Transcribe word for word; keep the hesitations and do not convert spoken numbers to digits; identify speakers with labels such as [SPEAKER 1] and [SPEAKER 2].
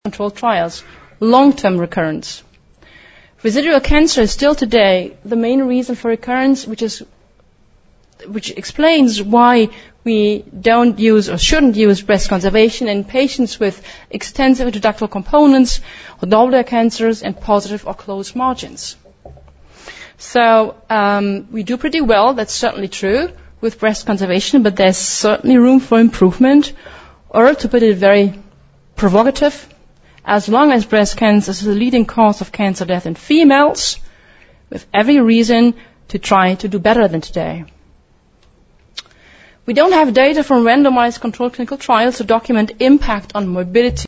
[SPEAKER 1] controlled trials, long-term recurrence. Residual cancer is still today the main reason for recurrence, which is which explains why we don't use or shouldn't use breast conservation in patients with extensive intraductal components or gallbladder cancers and positive or closed margins. So um, we do pretty well, that's certainly true, with breast conservation, but there's certainly room for improvement, or to put it very provocative, as long as breast cancer is the leading cause of cancer death in females, we have every reason to try to do better than today. We don't have data from randomized controlled clinical trials to document impact on morbidity